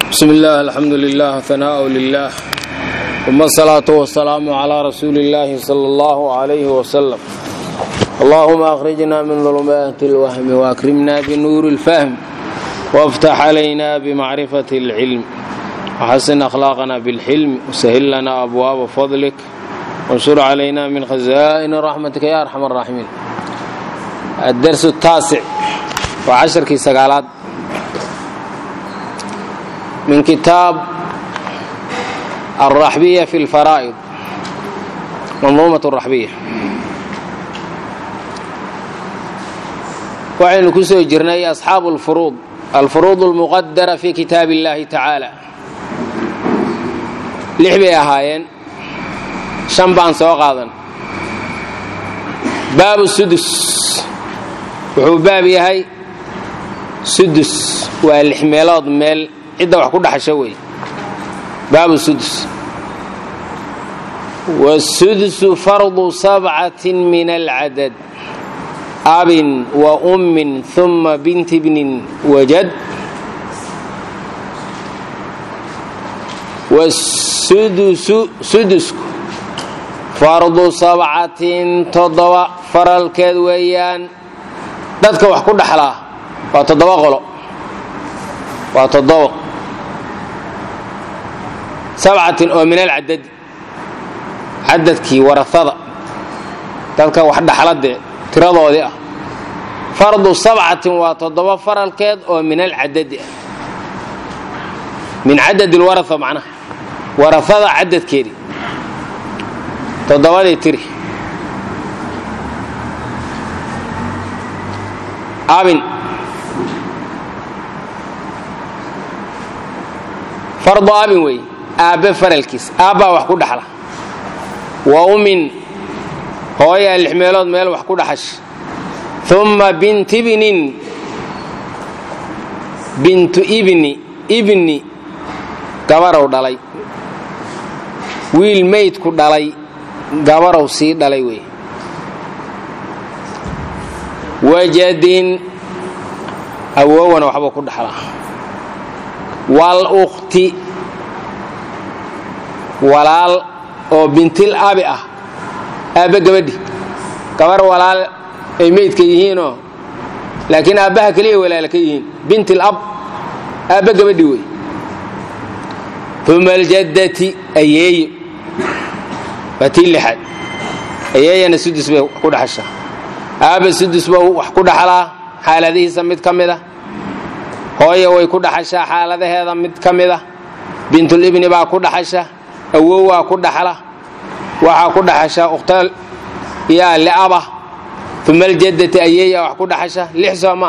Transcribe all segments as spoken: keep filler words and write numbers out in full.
بسم الله الحمد لله ثناء لله ثم الصلاة والسلام على رسول الله صلى الله عليه وسلم. اللهم أخرجنا من ظلمات الوهم وأكرمنا بنور الفهم وافتح علينا بمعرفة العلم وحسن أخلاقنا بالحلم وسهل لنا أبواب فضلك وانشر علينا من خزائن رحمتك يا أرحم الراحمين. الدرس التاسع وعشر كي سقالات من كتاب الرحبية في الفرائض منظومة الرحبية. وعين كسو جرني أصحاب الفروض الفروض المقدرة في كتاب الله تعالى لحبي أهايين شنبان سوقاضا. باب السدس وحو باب يهي سدس والحميلات ميل عدة wax ku dhaxasho way باب السدس. والسدس فرض سبعة من العدد أب وأم ثم بنت ابن وجد. والسدس سدس فرض سبعة تضوى فرل كدويان dadka wax ku dhaxlaa waa toddoba qolo waa toddoba سبعة oo min al-adad adadkii warasada dadka wax dhaxlade tiradoodii ah fardu sab'atin waa toddoba faralkeed oo min al-adad min adad al-warasa macna warasada adadkeedi toddobadii tiri abin fardu abin way aabe faralkiis aaba wax ku dhaxla wa ummin hooya lix meelood meel wax ku dhaxash thumma bint ibnin bintu ibni ibni gabarow dhalay wiil meyd ku dhalay gabarow sii dhalay way wajadin awowana waxba ku dhaxla wal ukhti walaal oo bintil abi ah aabe gabadhi gabar walaal ay meydka yihiinoo laakiin aabaha kaliya walaal ka yihiin bintil ab aabe gabadhi way thumma aljaddati ayeey batil lihad ayeeyana sudus bay ku dhaxasha aabe sudus baa wax ku dhaxlaa xaaladihiisa mid kamida hooyo way ku dhaxashaa xaaladaheeda mid kamida bintul ibni baa ku dhaxasha awowa ku dhaxla waxa ku dhaxasha ukhtal ya laaba thumma aljaddati ayeeya wax ku dhaxasha lix sama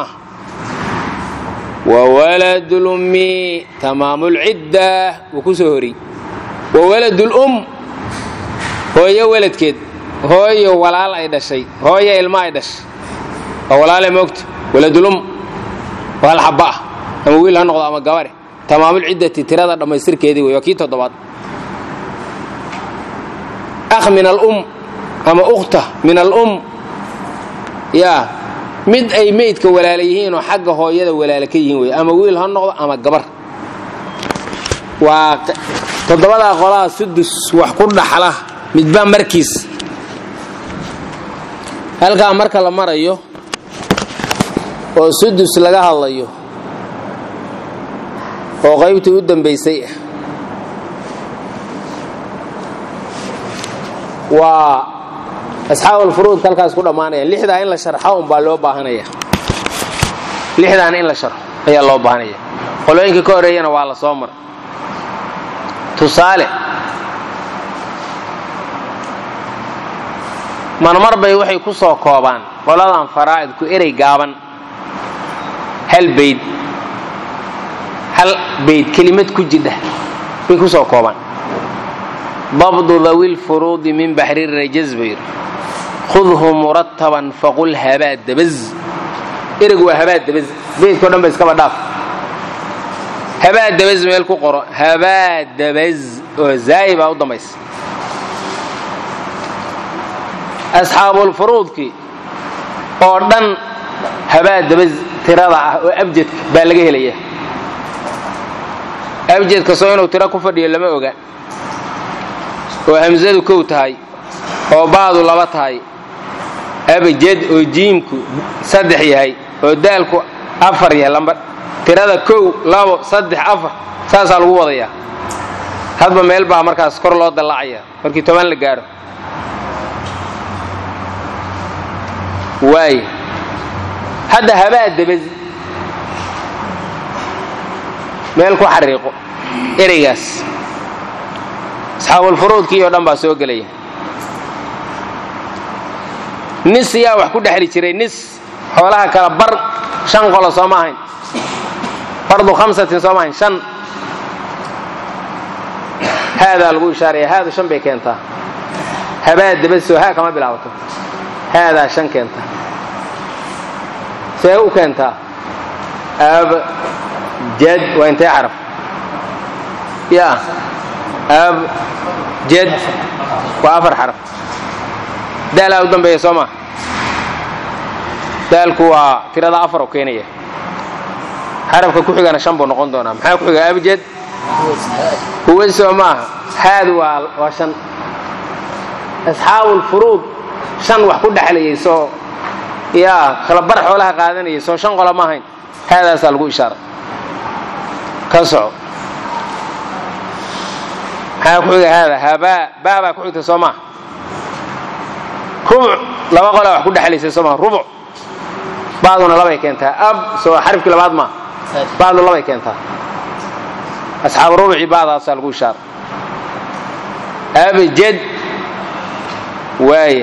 wa waladul ummi tamamul idda wa kusahori wa waladul um hooyo waladkeed hooyo walaal ay dhashay hooyo ilma ay dhashay walaal moogto waladul um wal habba ama wiil ha noqdo ama gabare tamamul iddati tirada dhamaystirkeedii way kii toddobaad. أخ من الأم أما أخته من الأم يا مد أي ميت كولاليين وحقه هو يد ولالكيين أما ويل هالنقطة أما الجبر وتضبط خلاص سدس وحقنا حلا متبان مركز هل كان مركز لما رأيه وسدس لقاها الله يه وغيبته قدام بيسيء وأصحاب الفروض كالكاس كل أمانة لحدا إن لا شرحهم بالله بهانية لحدا إن لا شرح هي الله بهانية قالوا إنك كورينا وعلى صامر تصالح من مر بيوحي كسو كوبان ولا فرائض كإري جابان هل بيت هل بيت كلمة كجدة بيكسو كوبان ضبط ذوي الفروض من بحر الرجز بير خذه مرتبا فقل هباد دبز ارجوا هباد دبز بيت كلهم بس كما داف هباد دبز مالكو قرا هباد دبز زي باو دميس اصحاب الفروض كي اوردن هباد دبز tirada ah oo abjad baa laga helaya abjad kasoo inuu tiro ku fadhiyo lama oga oo hamzadu kow tahay oo baadu laba tahay abjad oo jiimku saddex yahay oo daalku afar yahay lamba tirada kow labo saddex afar saasa lagu wadayaa hadba meel baa markaas kor loo dalaacaya markii toban la gaaro waay hadda habaa dabaz meel ku xariiqo ereygaas asxaabul furuudkii oo dhan baa soo gelaya nis yaa wax ku dhexli jiray nis xoolaha kala bar shan qolo soo ma ahayn fardu khamsatin soo ma ahayn shan haadaa lagu ishaaraya haadu shan bay keentaa habaa dabasoo haa kama bilaabato haadaa shan keentaa see u keentaa ab jad waa intee xaraf ya ab jad waa afar xaraf daalaa u dambeeya soo maa daalku waa tirada afar oo keenaya xarafka ku xigana shan buu noqon doonaa maxaa ku xiga abjad huwa soo maaha haadu waa waa shan asxaabul furuud shan wax ku dhaxlayay soo yaa kala bar xoolaha qaadanayay soo shan qola ma ahayn haadaasaa lagu ishaaray ka soco maxaa ku xiga haada habaa baabaa ku xigta soo maaha rubuc laba qola wax ku dhaxlaysay soo maaha rubuc baaduna labay keentaa ab soo xarafkii labaad maaha baadu labay keentaa asxaab rubuci baadaasaa lagu ishaaray abjad waaya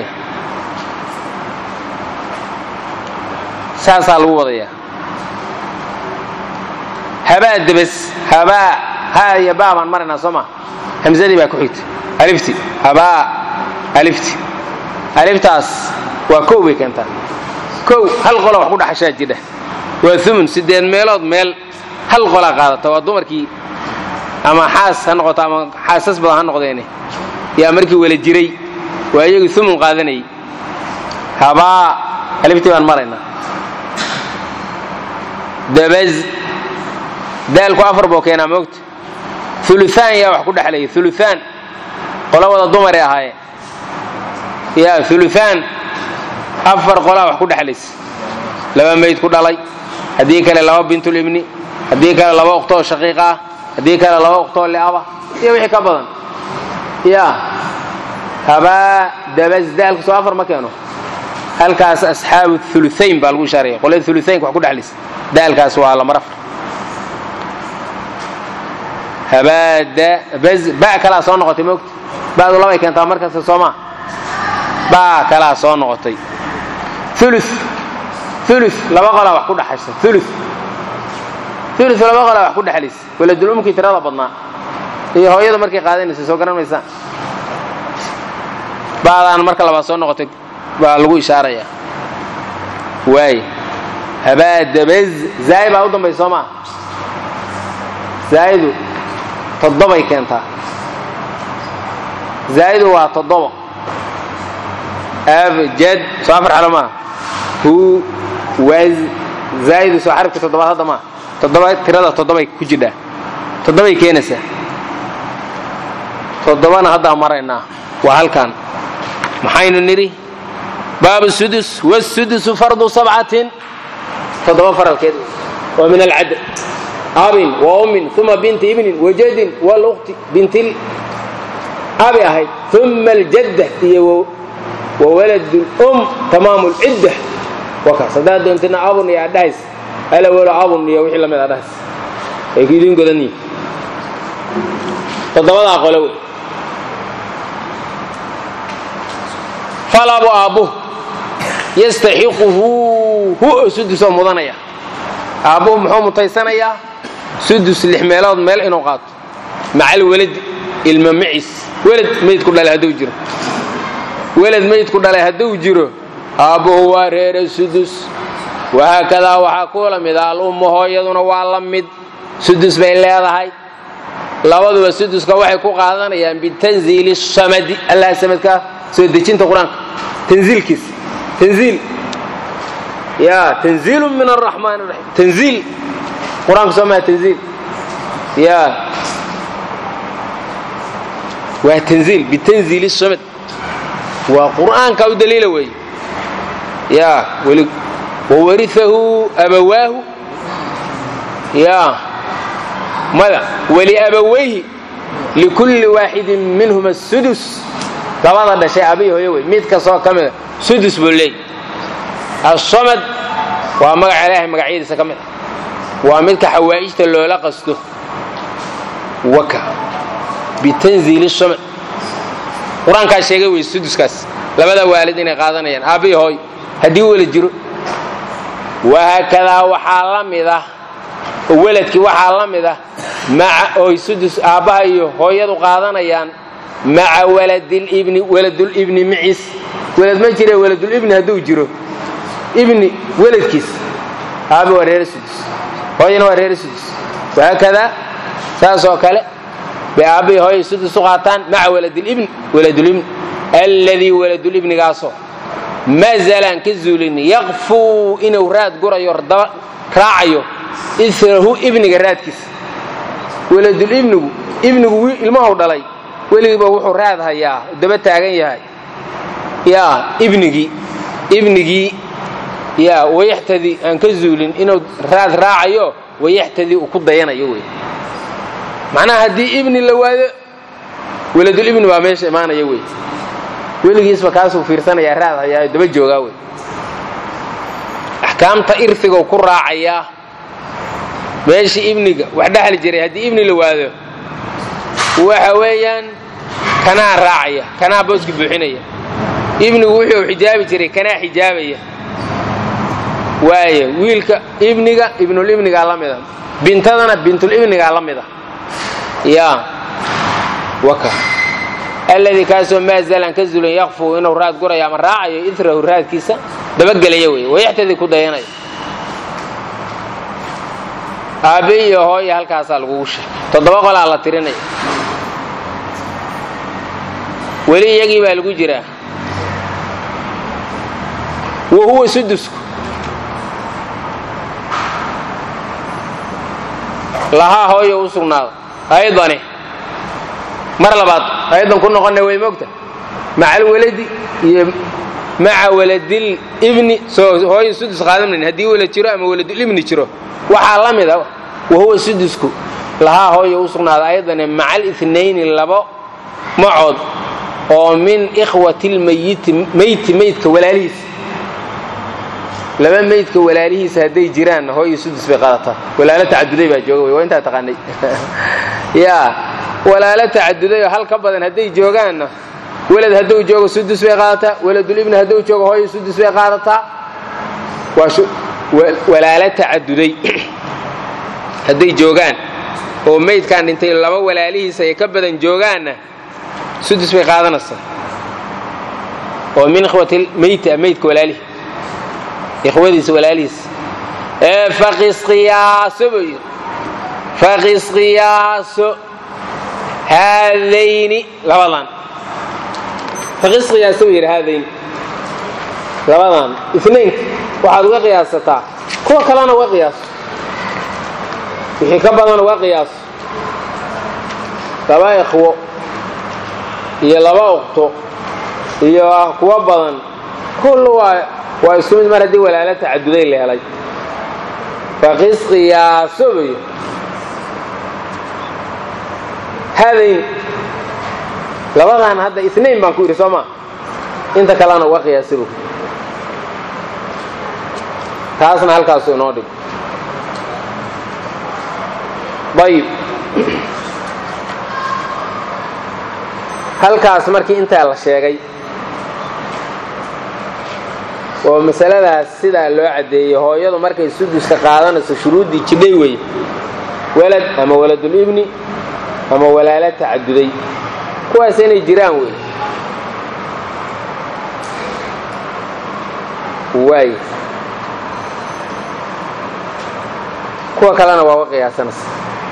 saasaa lagu wadayaa habaa dabas habaa haa iyo baa baan maraynaa soo maa hamzadii baa ku xigta alifti habaa alifti aliftaas waa kow bay keentaa kow hal qola wax ku dhaxashaa jidha waa umun sideed meelood meel hal qola qaadata waa dumarkii ama xaas ha noqoto ama xaasas badan ha noqdeene yaa markii wala jiray waa iyagu umun qaadanayay habaa aliftii baan maraynaa dabaz daalku afar buu keenaa moogta uluaan yaa wax ku dhexlaya uluaan qola wada dumaray ahaayeen yaa uluaan afar qolaa wax ku dhexlaysa laba mayd ku dhalay haddii kale laba bintulibni haddii kale laba uqtoo shaqiiqa ah haddii kale laba uqtoo li'aba iyo wixii ka badan yaa habaa dabaz daalku soo afar ma keeno halkaas asxaabu uluayn baa lagu ishaaraya qolada uluaynka wax ku dhexlaysa daalkaas waa lamar afar habaa dabaz baa kalaa soo noqotay moogta baadu labay keentaa markasta soo maa baa kalaa soo noqotay ulu ulu laba qolaa wax ku dhaxaysa ulu ulu laba qolaa wax ku dhexlaysa waladul umkii tirada badnaa iyo hooyada markay qaadanaysa soo garan maysaan baadaan marka labaad soo noqotay baa lagu ishaaraya waay habaa dabaz zaay baa u dambaysa soo maa zaayidu toddobay keentaa zaayidu waa toddobo abjad soo afar xalo maaha hu waz zaayidu soo xarafka toddobaad hadda maaha toddoba tirada toddobay ku jidhaa toddobay keenaysaa toddobana haddaa maraynaa waa halkan maxaynu nidhi baabu sudus wasudusu fardu sabcatin toddoba faralkeed waa min alcadl abin wa ummin uma binti ibnin wajadin waluqti bintil abi ahayd uma aljadda iyo وولد الأم تمام العدة وكاس هذا دونتنا أبون يا دايس ألا ولا أبون يا وحي لما دايس يكيدين قدني تضمن أقوله فلا أبو أبوه يستحقه هو سدس مضنيا أبوه محمد تيسانيا سدس الحملات مال إنقاط مع الولد الممعس ولد ما يتكون له هدوجر ولد ميت ku dhalay haduu jiro aabuhu waa reer sudus waxa kala waxa kula mid ah ummu hooyaduna waa la mid sudus bay leedahay labaduba suduska waxay ku qaadanayaan bi tanziil samadi allah samadka soo dejinta quraanka tanziilkiis tanziil ya tanziil min arrahman arrahim tanziil quraanka soo ma tanziil يا وتنزيل بتنزيل الصمد وقرآن كأو دليل وي يا وورثه أبواه يا ماذا ولأبويه لكل واحد منهما السدس طبعا هذا شيء أبيه يوي ميت كسر كمل سدس بالليل الصمد ومقع عليه مقعيد سكمل وميت حوائجته اللي لا قصده وكا بتنزيل الصمد قرآن كان شيء يوي السدس كاس لماذا والدين قادنا يعني أبيه هوي هدي ولد جرو وهكذا وحال مذا ولدك وحال مذا مع أو سدس أباه هوي يدو قادنا يعني مع ولد الابن ولد الابن معيس ولد ما جرى ولد الابن هدو جرو ابن ولد كيس أبي ورير سدس هوي ورير سدس وهكذا ساسو كله بأبي هوي سدس قاتان مع ولد الابن ولد الابن الذي ولد الابن قاصو ما زالان كزولين يغفو إنه راد قرى يرضى راعيه إثره ابن قراد كيس ولد الابن ابن المهو دلي ولي بوحو راد هيا دبت تاغن ياهي يا ابنغي ابنغي يا ويحتدي ان كزولين انه راد راعيو ويحتدي وكو دينايو وي معناها هدي ابن لواده ولد الابن با ميش ايمانايو وي وليgiisba kaasoo fiirsanaya raad haya daba jooga way ahkaamta irsiga ku raacaya meeshi ibniga wax dhaxal jiray hadii ibni lawaado waxa weeyaan kana raacaya kana booski buuxinaya ibnigu wuxuu xijaabi jiray kana xijaabaya waaye wiilka ibniga ibnul ibniga lamida bintadana bintul ibniga lamida ya waka الذي كاسو ما زال كزل يخفو انه راد قريا من راعي اثره راد كيسا دبغليه وي ويحتدي كديناي ابي هوي halkaas lagu shay todoba qol la tirinay wali yagi baa lagu jira وهو سدس لها هوي وسغناد ايضا مر لبعض أيضا كنا قلنا وين موجته مع الولد مع ولد الابن هو سدس قادم من هدي ولد جرو أما ولد الابن جرو وحالم ذا وهو سدسكو لها هو يوصلنا أيضا مع الاثنين اللبا معود ومن إخوة الميت ميت ميت كولاليس لما ميت كولاليس هدي جيران هو يسدس بقالته ولا لا تعددي بجوي وين تتغني يا ولا لا تعددي هل كبدن هدي جوغان ولد هدو جوغ سدس بي قادتا ولد الابن هدو جوغ هوي سدس بي قادتا واشو ولا لا تعددي هدي جوغان oo meedkan intay laba walaalihiisa ay ka badan joogaana sudus bay qaadanaysaa oo min ikhwati meeyta meedka walaalihi ikhwadiisa walaalihiis ee faqis qiyaas faqis qiyaas هذين لبضان فقس قياس وير هذين لبضان اثنين واحد وقياستا كو كلنا وقياس وحي كبدن وقياس لبا اخو iyo laba waqto iyo kuwa badan kullu waa waa isku mid maradi walaala tacadduday leelay faqis qiyaas وير هذين لبضان هذا اثنين بان كوري سوما انت كلانا وقياسو تاسنا halkaas oo noodi bayib halkaas markii inta la sheegay oo masaladaas sida loo cadeeyay hooyadu markay suduska qaadanayso shuruudii jidhay way walad ama waladul ibni ama walaala tacadduday kuwaas inay jiraan way way kuwa kalena waa qiyaasanaysa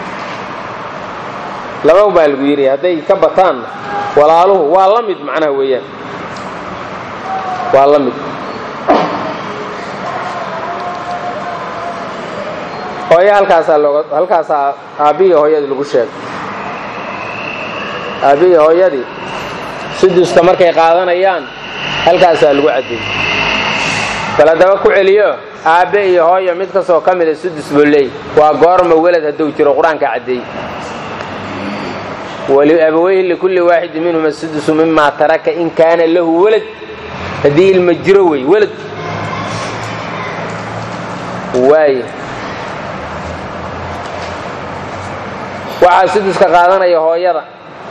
laba baa lagu yiri haday ka bataan walaaluhu waa la mid macna weeyaan waa la mid hooyo halkaasaa looga halkaasaa aabbihi hooyadii lagu sheegay aabbihi hooyadii suduska markay qaadanayaan halkaasaa lagu caddeeyey kala daba ku celiyo aabbe iyo hooyo mid kastoo ka mida sudus buu leeyahy waa goorma welad hadduu jiro qur-aanka caddeeyey waliabawayhi likulli waaxidi minhuma sudusu mimaa taraka in kaana lahu walad haddii ilma jiro wey welad waaye waxaa suduska qaadanaya hooyada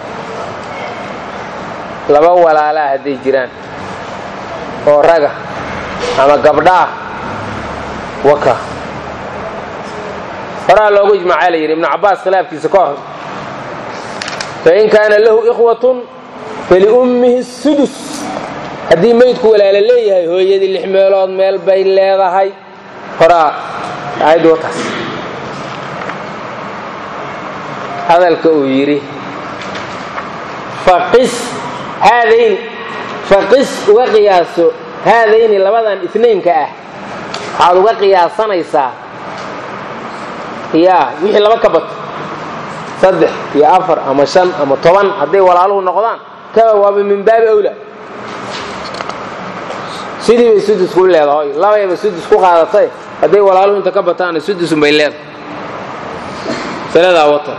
laba walaalaa hadday jiraan oo raga ama gabdhaah waka horaa loogu ijmacaa la yidhi ibnu cabbaas khilaafkiisa ka hor fain kaana lahu ikhwatun faliummihi sudus haddii maydku walaala leeyahay hooyadii lix meelood meel bay leedahay horaa aayaddu wataas hadalka uu yidhi faqis haadayn faqis uga qiyaaso haadayni labadan itnaynka ah waxaad uga qiyaasanaysaa yaa wixii laba ka bato saddex iyo afar ama shan ama toban hadday walaaluhu noqdaan kaba waaba min baabi awla sidii bay sudus ku leedahay labayba sudus ku qaadatay hadday walaaluhu inta ka bataana sudusun bay leedahay saladaa wata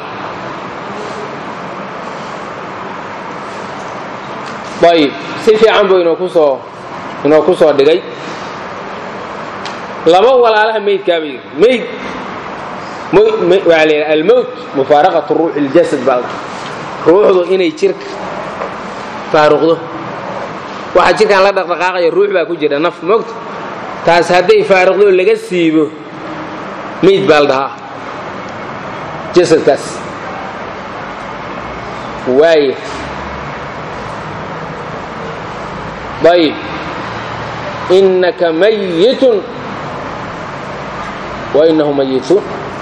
ayib si fiican buu inoo kusoo inoo ku soo dhigay laba walaalaha maydkaaba yidhi mayd waxaa la yidhaha almowt mufaaraqatu ruuxi iljasad baa la ruuxdu inay jirka faaruqdo waxa jirkaan la dhaqdhaqaaqaya ruux baa ku jira naf moogta taas hadday faaruqdo laga siibo mayd baa la dhahaa jasadkaas waaye ayib innaka mayitun wa innahum mayituun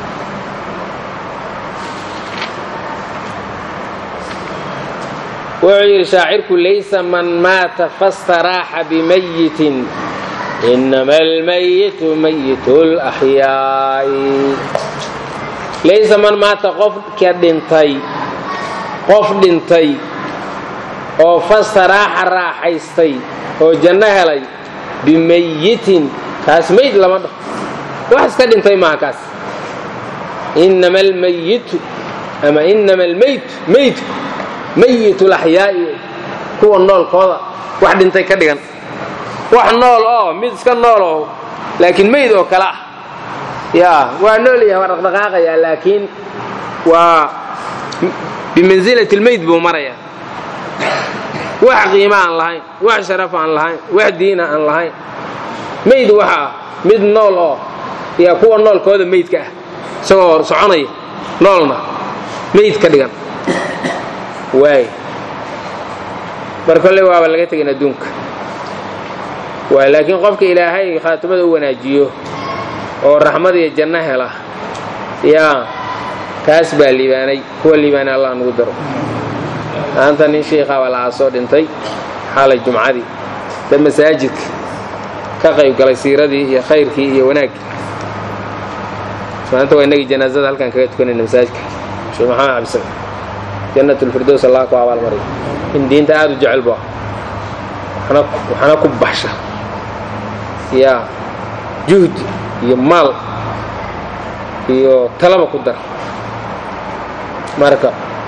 wuxuu yidhi shaacirku laysa man maata fastaraaxa bimayitin inama almayitu mayitu laxyaa'i laysa man maata qofka dhintay qof dhintay oo fastaraaxa raaxaystay oo janno helay bimayitin kaas mayd lama dhaho wax iska dhintay maaha kaas inama almayitu ama inama almaytu maydku mayitu laxyaa'i kuwa noolkooda wax dhintay ka dhigan wax nool oo mid iska nool oo laakiin mayd oo kale ah yaa waa nool yahay waa dhaqdhaqaaqayaa laakiin waa bimansilati lmayd buu marayaa wax qiima aan lahayn wax sharaf aan lahayn wax diina aan lahayn mayd waxa ah mid nool oo yaa kuwa noolkooda maydka ah isagoo soconaya noolna mayd ka dhigan waay mar kolley waaba laga tegin adduunka waay laakiin qofka ilaahay khaatimada u wanaajiyo oo raxmad iyo janno hela yaa kaas baa liibaanay kuwa liibaanay allah nagu daro maanta nin shiikha baa lahaa soo dhintay xaalay jumcadii dad masaajidka ka qayb galay siiradii iyo khayrkii iyo wanaaggii maanta waa inagii janaasada halkaan kaga tukanayna masaajidka sheekh maxamed cabdisamed jannat ulfirdows allah ku abaalmaray in diinta aad u jecel bu ah waxaana ku baxsha yaa juhd iyo maal iyo talaba ku dar marka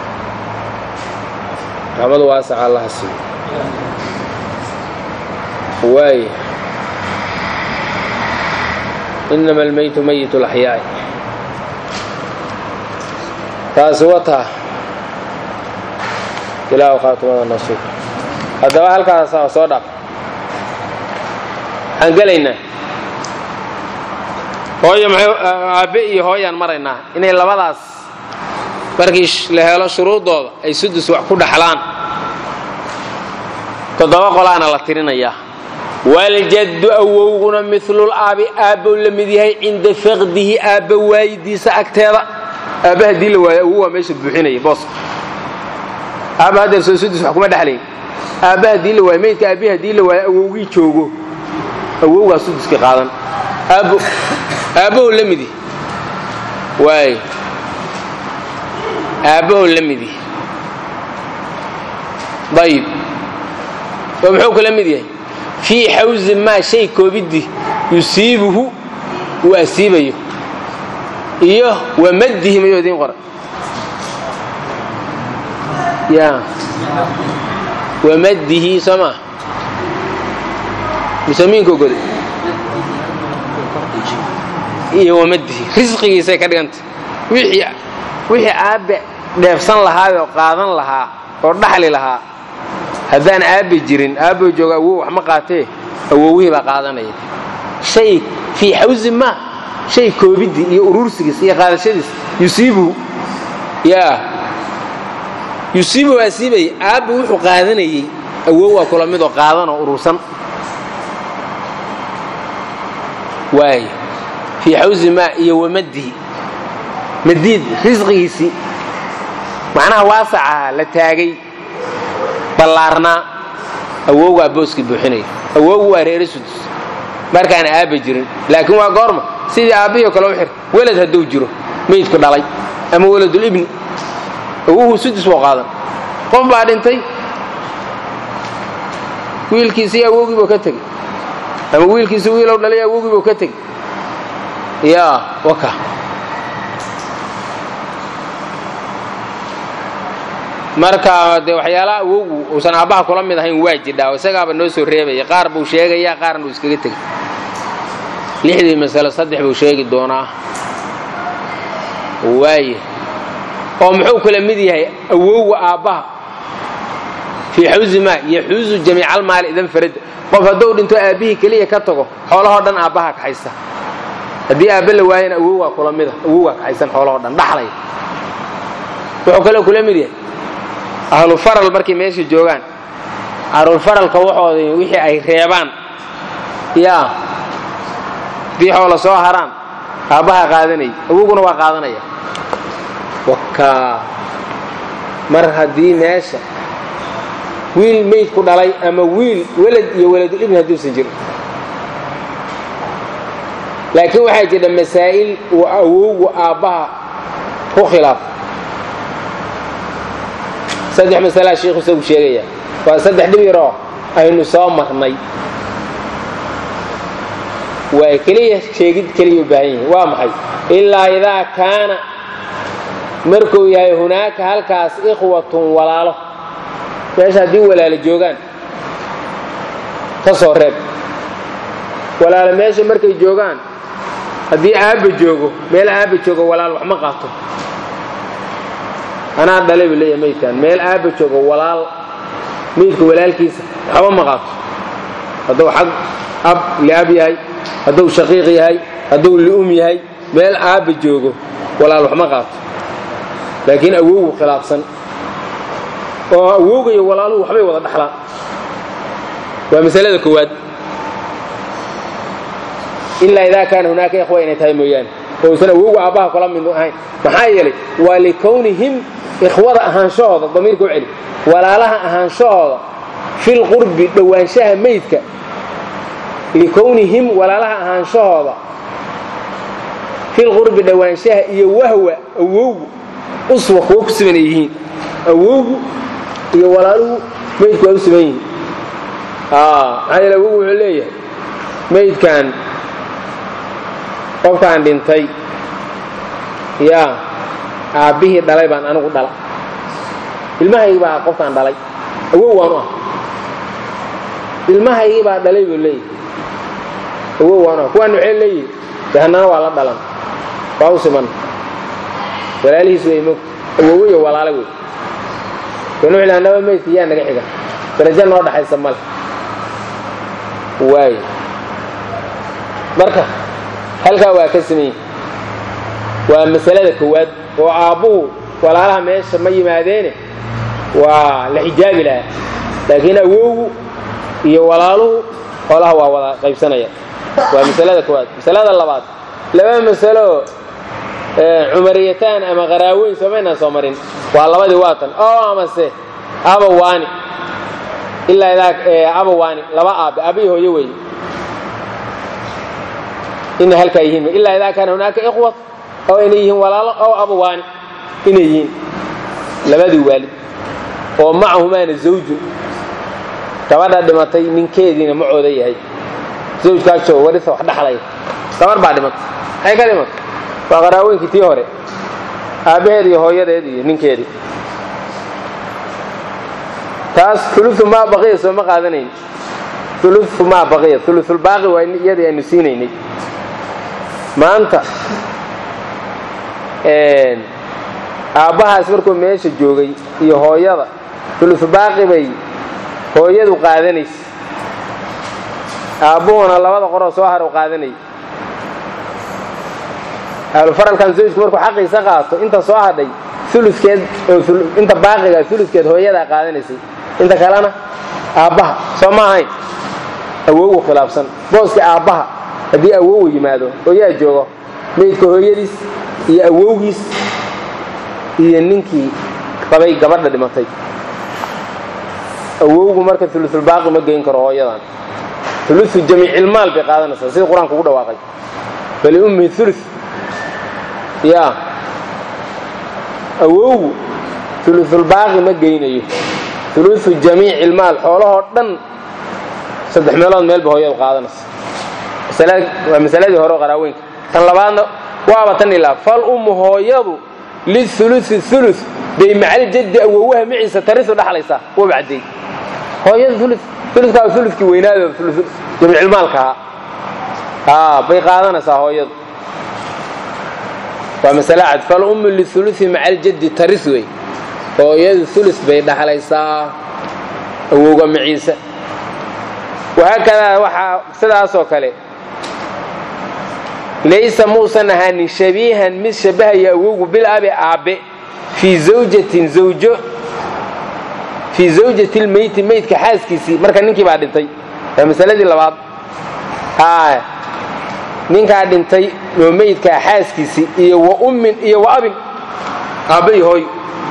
raxmadu waasaca allaha siiyo waay inama almaytu mayitu laxyaa'i taasi wataa ilaahu khaatimada nasuub haddaba halkaasaa soo dhaaf waxaan gelaynaa hooyo maxay aabbe iyo hooyaan maraynaa inay labadaas markii la helo shuruuddooda ay sudus wax ku dhaxlaan toddoba qolaana la tirinayaa waljaddu awowguna milul aabi aabbow la mid yahay cinda faqdihi aabba waayidiisa agteeda aabba haddii la waayo awow waa meesha buuxinaya booska aabba haddeer soo sudus wax kuma dhexlayn aabba haddii la waayo maydka aabbihi haddii la waayo awowgii joogo awowgaa suduskii qaadan aabbo aabbahu la midi واي أبوه لمدي طيب ومحوك لمدي في حوز ما شيء كوبدي يصيبه وأسيبه إيه ومده ما يودين قرأ يا ومده سما مسمين كوكل إيه ومده رزقه سيكرر أنت وحي وحي عاب دفسن لها وقاضن لها ودحل لها هذان عاب جرين عاب جوجا وح ما قاته أووه بقاضنيه شيء في حوز ما شيء كوبدي يورورسكس يقال شديس يصيبه يا يصيبه وأسيبه عاب وح قاضنيه أووه كل مدة قاضن ورسن واي في حوز ما يومده مديد رزقه سي معناها واسعة لتاقي بلارنا أووه أبوسك بوحيني أووه ريري سدس ماركان آبا جرين لكن waa goorma sidii aabiyo kala wixir walad haduu jiro meedku dhalay ama waladul ibn uu sudus waa qaadan qof baa dhintay wiilkiisii awoogi buu ka tagay ama wiilkiisii wiil oo dhalay awoogi buu ka tagay yaa waka marka de waxyaalaha awoogu oo san aabaha kula mid ahayn waa jidhaa isagaaba noo soo reebay qaar buu sheegaya qaarna uu iskaga tagay lixdii mas'ala saddex buu sheegi doonaa waay oo muxuu kala mid yahay awoogu aabaha fi xawzi ma yaxuuzu jamiic almaal idan farad qof haduu dhinto aabihi kaliya ka tago xoolaha dhan aabaha ka haysta hadii aabe la waayana awooga kula mid ah awooga ka haysan xoolaha dhan dhaxlay wuxuu kala kula mid yahay ahlu faral markii meesha joogan ahlu faralka waxooda wixii ay reebaan yaa di xoolo soo haraan aabaha qaadanay awoguna waa qaadanaya waka mar hadii meesha wiil meed ku dhalay ama wiil walad iyo walad ibn haduu sanjir laakiin waxa jira masaa'il oo awogu aabaha ku khilaaf saddex mas'ala sheekhu soo sheegaya waa saddex dhibiro aynu soo marnay waa kaliya sheegid kaliya baahan waa maxay illa ida kaana markuu yahay hunaaka halkaas ikhwatun walaalo meesha hadii walaalo joogan ka soo reeb walaalo meesha markay joogan hadii aaba joogo meel aaba joogo walaal wax ma qaato أنا أدلي بالله ميتان ميل أب جوجو ولال ميتك ولالكيس حوا مقاط هذا حق أب لأبي هاي هذا شقيقي هاي هذا لأمي هاي ميل أب جوجو ولال مقاط لكن أوه خلاف سن أوه ولالو حبي ولا دحلا ومثال الكواد إلا إذا كان هناك إخوان تايميان وسنا أوه أباه كلام من هاي محايلة ولكونهم إخوة أهانشهد الضمير كوعلي ولا لها أهانشهد في القرب دوانشها ميتك لكونهم ولا لها أهانشهد في القرب دوانشها وهو أوه أصوك وكسبنيهين أوه يولالو ميتك وكسبنيهين آه هاي الأوه عليه ميت كان قف كان دينتي يا أبيه دلائي بان أنا قد دلائي المها يبقى قف كان دلائي أوه وانوه المها يبقى دلائي بالله أوه وانوه كوانو حين لي جهنان وعلا دلان فاوسي من ولا ليه سويمك أوه يوالالي وي كنو حين أنه ميت يا نجحيك فرجان نورد حي سمال واي بركة هل كوا كسمي ومسألة كواد وأبوه ولا لها ماشي ما يمادينه والحجاب له لكن أبوه يولاله ولا هو ولا قيب سنة ومسألة كواد مسألة الله بعد لما مسألة عمريتان أما غراوين سمينا صمرين والله بدي واطن أو أما سه أبو واني إلا إذا أبو واني لما أب أبيه يوي إن هلك يهم إلا إذا كان هناك إخوة أو إنيهم ولا أو أبوان إنيين لبدي والد ومعهما الزوج كمان دمتي من كيدين معودي هاي زوج كاشو ورثه واحد حلاي كمان بعد مت هاي كلمة فقراوين كتير أبهري هو يدي من كيدي تاس ثلث ما بقي سو ما قادنين ثلث ما بقي ثلث الباقي وين يدي نسينيني ما أنت إن أباها سبركم ماشي جوجي يهو يدا ثلث باقي بي هو يدو قادنيس أبونا الله هذا قرأ سوهر وقادني الفرق كان زوج كبرك حقي سقاط أنت سوهر دي ثلث كد أنت باقي ثلث كد هو يدا قادنيسي أنت كلامه أباها سماعي أوه خلاف سن بوس كأباها أبي أوه يماذا ويا جوا ميت هو يديس يا أوهيس يا نينكي قبي قبرنا دمتي أوه مركز ثلث الباقي ما جين كراهية ثلث جميع المال بقادنا سيد القرآن كودا واقعي فلأمي ثلث يا أوه ثلث الباقي ما جينيه ثلث جميع المال حوله دن صدح مليون ميل بهوية قادنا مسألة ومسألة هرو قراوين تنلبان وابتني لا فالأم هويض للثلث الثلث بمع الجد أووها معي سترث ودحليسا وبعدين هويض ثلث ثلث كاو ثلث كي وينادو ثلث جميع المال كها اه بي قادنا سا هويض ومسألة عد فالأم للثلث مع الجد ترث وي هويض الثلث بي دحليسا أووها معيسا وهكذا وحا سداسو كلي ليس موسى نهاني شبيها من شبه يأووه بالأب أب في زوجة زوجة في زوجة الميت ميت كحاس كيسي مركا ننكي بعد انتي المسألة دي لبعض ها ننكي بعد انتي ميت كحاس كيسي إيه وأم إيه وأب أبي هوي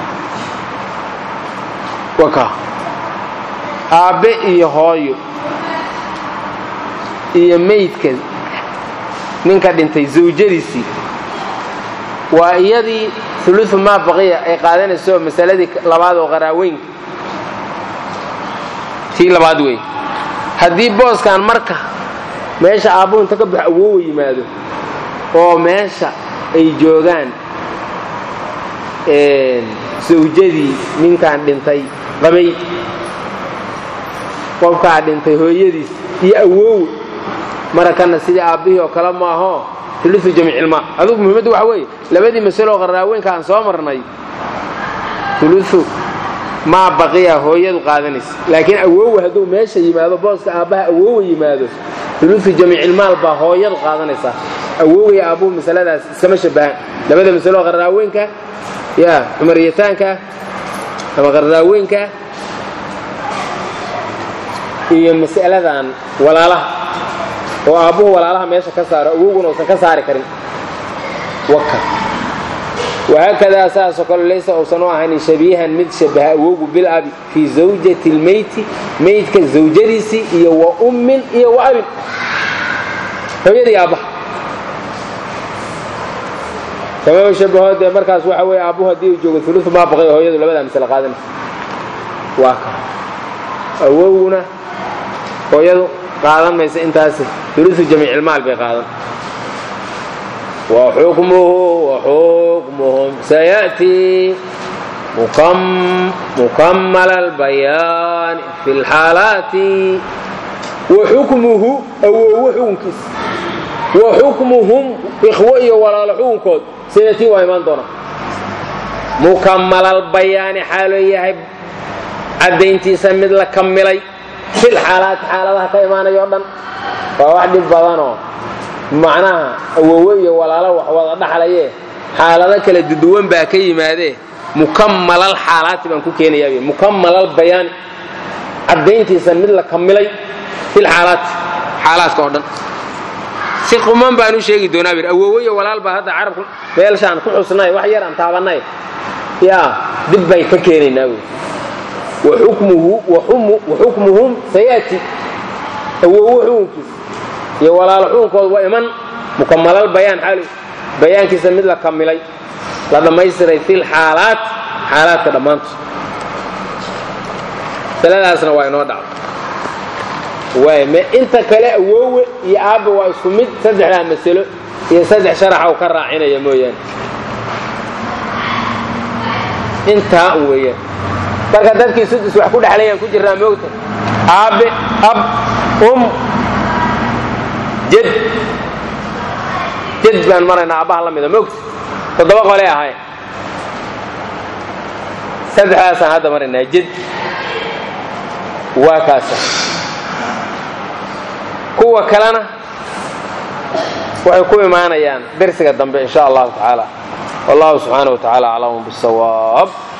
وكا أبي إيه هوي إيه ميت كذا ninka dhintay zawjadiisi waa iyadii thuluth ma baqiya ay qaadanayso masaladii labaad oo qaraaweyn tii labaad way hadii booskan marka meesha aabuhu inta ka baxo awoo yimaado oo meesha ay joogaan ee zawjadii ninkan dhintay qabay qofka dhintay hooyadiis iyo awoo مركنا سيدي أبيه وكلام ما هو ثلث جميع الماء هذا مهم وحوي لبدي مسألة غراوين كان صامرناي ثلث ما بقي هو يد قادنيس لكن أوه هذا ماشي يماذا باس أباه أوه يماذا ثلث جميع المال به هو يد قادنيس أوه يا أبوه مسألة سمش به لبدي مسألة غراوين كا يا مريتان كا أما غراوين كا هي مسألة عن ولا لا وأبوه ولا لها ماشى كسر أبوه ونوصل كسر كريم وكا وهكذا أساس قال ليس أوصنوها هني شبيها متشبه أبوه بالأب في زوجة الميت ميت كزوجريسي إيه وأم إيه وأب هو يدي أباه كما يشبه هذا مركز وحوي أبوه دي وجوه ثلث ما بقي هو يدي لبدا مثل قادم وكا أبوهنا هو يدي قادم ما يسأنتاسي ثلث جميع المال بقادم وحكمه وحكمهم سيأتي مكم مكمل البيان في الحالات وحكمه أو وحكمكس وحكمهم إخوئي ولا لحوكم سيأتي وإيمان دونا مكمل البيان حاله يهب عدينتي سمد لك كملي في الحالات حالة كإيمان يوردن فواحد بضانه معناها أووية ولا لا وحوض دحليه حالة كلا ددوان باكي ماذا مكمل الحالات بنكو كيني يابي مكمل البيان عدينتي سمد لك كملي في الحالات حالات كوردن سيقو من بانو شيء دونا بير أووية ولا لا هذا عرب بيلشان كحسناي وحير أن تابناي يا دبي ككيني ناوي وحكمه وحكم وحكمهم سيأتي أووية يا ولا لحوكم وإيمان مكمل البيان حالي bayaankiisa mid la kamilay la dhamaystiray fil xaalaat xaalaadka dhammaantood taladaasna waa inoo dhacdo waay ma inta kale awoowe iyo aabba waa isku mid saddexdaa masalo iyo saddex sharaxa uu ka raacinaya mooyaane intaa un weeyaan marka dadkii sudus wax ku dhexlayaan ku jirnaa moogta aabe ab um jed jed baan maraynaa aabbaha la mida moogta toddoba qolee ahayn saddexdaasaan hadda maraynaa jed waa kaasa kuwa kalena waxay ku imaanayaan darsiga dambe in sha allahu tacaala wallahu subxaanahu wa tacaala aclamu bisawaab